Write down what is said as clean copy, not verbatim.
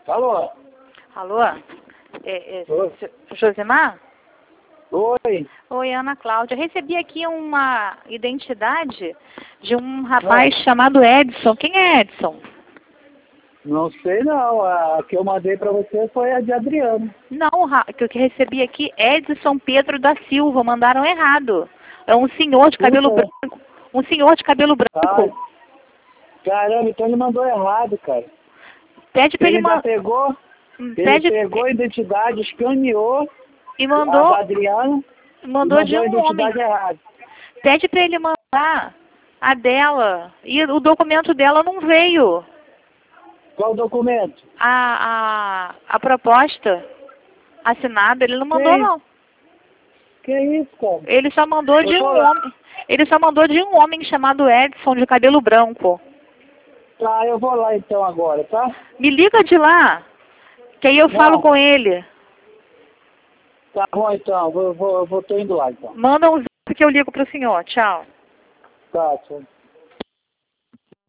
Alô? Alô? Oi. Josemar? Oi. Oi, Ana Cláudia. Recebi aqui uma identidade de um rapaz chamado Edson. Quem é Edson? Não sei não. A que eu mandei pra você foi a de Adriano. Não, que eu recebi aqui Edson Pedro da Silva. Mandaram errado. É um senhor de cabelo branco. Um senhor de cabelo branco. Caramba, então ele mandou errado, cara. Pede pra ele Ele pegou a identidade, escaneou e mandou. a da Adriano Mandou de a um homem. identidade errada. Pede pra ele mandar a dela. E o documento dela não veio. Qual documento? A proposta assinada, ele não mandou, não. Que isso, cara? Ele só mandou de um homem. Ele só mandou de um homem chamado Edson, de cabelo branco. Tá, eu vou lá então agora, tá? Me liga de lá, que aí eu falo com ele. Tá bom então, tô indo lá então. Manda um zap que eu ligo pro senhor. Tchau. Tá, tchau.